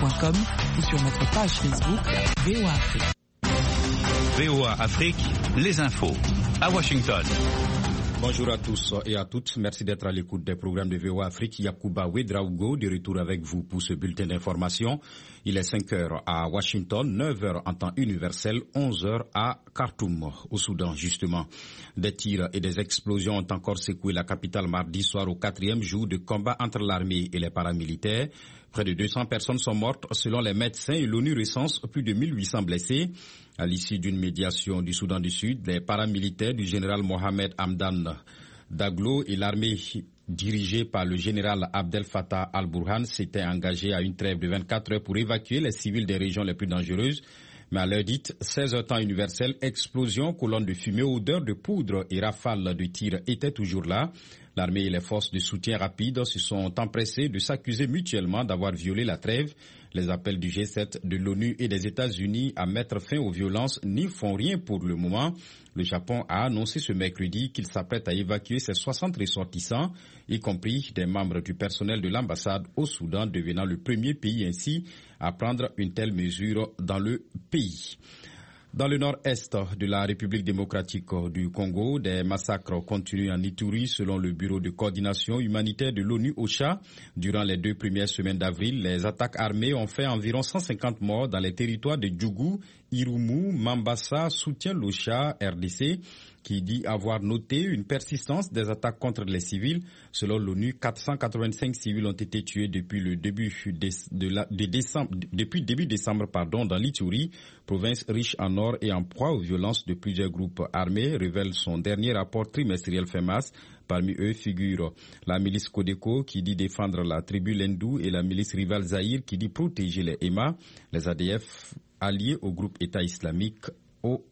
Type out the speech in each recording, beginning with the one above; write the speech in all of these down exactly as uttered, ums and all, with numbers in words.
point com ou sur notre page Facebook V O A Afrique. V O A Afrique, les infos à Washington. Bonjour à tous et à toutes. Merci d'être à l'écoute des programmes de V O A Afrique. Yacouba Ouedraogo, de retour avec vous pour ce bulletin d'information. Il est cinq heures à Washington, neuf heures en temps universel, onze heures à Khartoum, au Soudan, justement. Des tirs et des explosions ont encore secoué la capitale mardi soir au quatrième jour de combat entre l'armée et les paramilitaires. Près de deux cents personnes sont mortes selon les médecins et l'ONU recense plus de mille huit cents blessés. À l'issue d'une médiation du Soudan du Sud, les paramilitaires du général Mohamed Hamdan Daglo et l'armée dirigée par le général Abdel Fattah al-Burhan s'étaient engagés à une trêve de vingt-quatre heures pour évacuer les civils des régions les plus dangereuses. Mais à l'heure dite, seize heures temps universel, explosion, colonne de fumée, odeur de poudre et rafales de tir étaient toujours là. L'armée et les forces de soutien rapide se sont empressées de s'accuser mutuellement d'avoir violé la trêve. Les appels du G sept, de l'ONU et des États-Unis à mettre fin aux violences n'y font rien pour le moment. Le Japon a annoncé ce mercredi qu'il s'apprête à évacuer ses soixante ressortissants, y compris des membres du personnel de l'ambassade au Soudan, devenant le premier pays ainsi à prendre une telle mesure dans le pays. Dans le nord-est de la République démocratique du Congo, des massacres continuent en Ituri selon le Bureau de coordination humanitaire de l'ONU OCHA. Durant les deux premières semaines d'avril, les attaques armées ont fait environ cent cinquante morts dans les territoires de Djougou, Irumu, Mambasa, soutient l'OCHA R D C, qui dit avoir noté une persistance des attaques contre les civils. Selon l'ONU, quatre cent quatre-vingt-cinq civils ont été tués depuis le début de, de, la, de décembre, depuis début décembre, pardon, dans l'Ituri, province riche en or et en proie aux violences de plusieurs groupes armés, révèle son dernier rapport trimestriel F E M A S. Parmi eux figurent la milice Codeco qui dit défendre la tribu Lendou et la milice rivale Zahir qui dit protéger les Emma, les A D F alliés au groupe État islamique au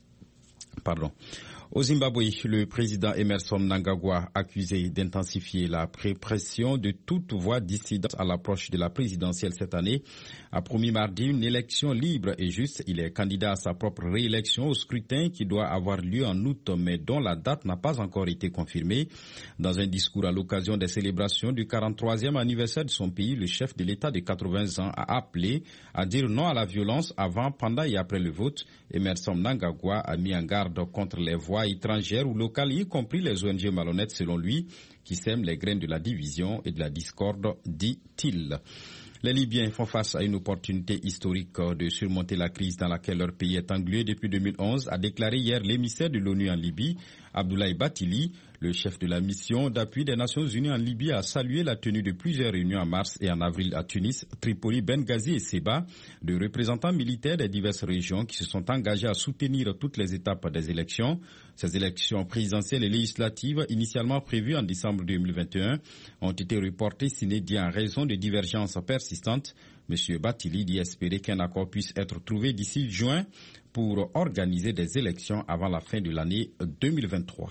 pardon. Au Zimbabwe, le président Emmerson Mnangagwa, accusé d'intensifier la répression de toute voix dissidente à l'approche de la présidentielle cette année, a promis mardi une élection libre et juste. Il est candidat à sa propre réélection au scrutin qui doit avoir lieu en août, mais dont la date n'a pas encore été confirmée. Dans un discours à l'occasion des célébrations du quarante-troisième anniversaire de son pays, le chef de l'État de quatre-vingts ans a appelé à dire non à la violence avant, pendant et après le vote. Emmerson Mnangagwa a mis en garde contre les voix étrangères ou locales, y compris les O N G malhonnêtes selon lui, qui sèment les graines de la division et de la discorde, dit-il. Les Libyens font face à une opportunité historique de surmonter la crise dans laquelle leur pays est englué depuis deux mille onze, a déclaré hier l'émissaire de l'ONU en Libye, Abdoulaye Bathily. Le chef de la mission d'appui des Nations Unies en Libye a salué la tenue de plusieurs réunions en mars et en avril à Tunis, Tripoli, Benghazi et Seba, de représentants militaires des diverses régions qui se sont engagés à soutenir toutes les étapes des élections. Ces élections présidentielles et législatives, initialement prévues en décembre deux mille vingt et un, ont été reportées sine die en raison de divergences persistantes. M. Bathily dit espérer qu'un accord puisse être trouvé d'ici juin pour organiser des élections avant la fin de l'année deux mille vingt-trois.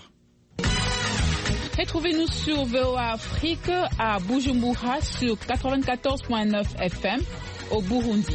Retrouvez-nous sur V O A Afrique à Bujumbura sur quatre-vingt-quatorze virgule neuf F M au Burundi.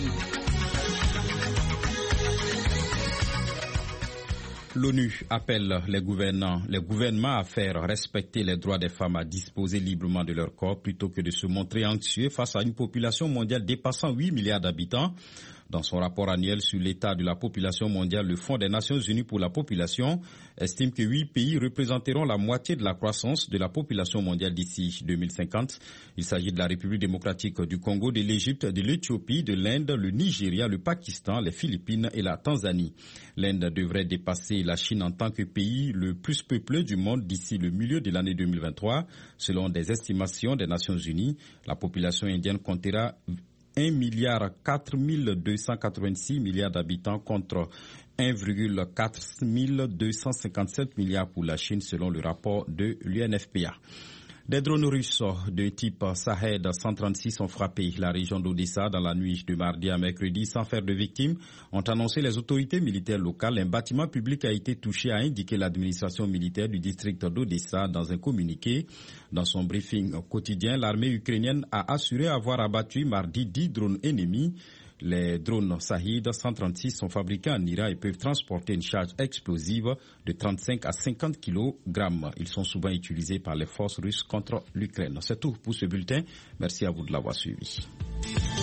L'ONU appelle les gouvernants, les gouvernements à faire respecter les droits des femmes à disposer librement de leur corps plutôt que de se montrer anxieux face à une population mondiale dépassant huit milliards d'habitants. Dans son rapport annuel sur l'état de la population mondiale, le Fonds des Nations Unies pour la population estime que huit pays représenteront la moitié de la croissance de la population mondiale d'ici deux mille cinquante. Il s'agit de la République démocratique du Congo, de l'Égypte, de l'Éthiopie, de l'Inde, le Nigeria, le Pakistan, les Philippines et la Tanzanie. L'Inde devrait dépasser la Chine en tant que pays le plus peuplé du monde d'ici le milieu de l'année deux mille vingt-trois. Selon des estimations des Nations Unies, la population indienne comptera un milliard quatre mille deux cent quatre-vingt-six milliards d'habitants contre un virgule quatre mille deux cent cinquante-sept milliards pour la Chine selon le rapport de l'U N F P A. Des drones russes de type Shahed cent trente-six ont frappé la région d'Odessa dans la nuit de mardi à mercredi sans faire de victimes, ont annoncé les autorités militaires locales. Un bâtiment public a été touché, a indiqué l'administration militaire du district d'Odessa dans un communiqué. Dans son briefing quotidien, l'armée ukrainienne a assuré avoir abattu mardi dix drones ennemis. Les drones Shahed cent trente-six sont fabriqués en Iran et peuvent transporter une charge explosive de trente-cinq à cinquante kilogrammes. Ils sont souvent utilisés par les forces russes contre l'Ukraine. C'est tout pour ce bulletin. Merci à vous de l'avoir suivi.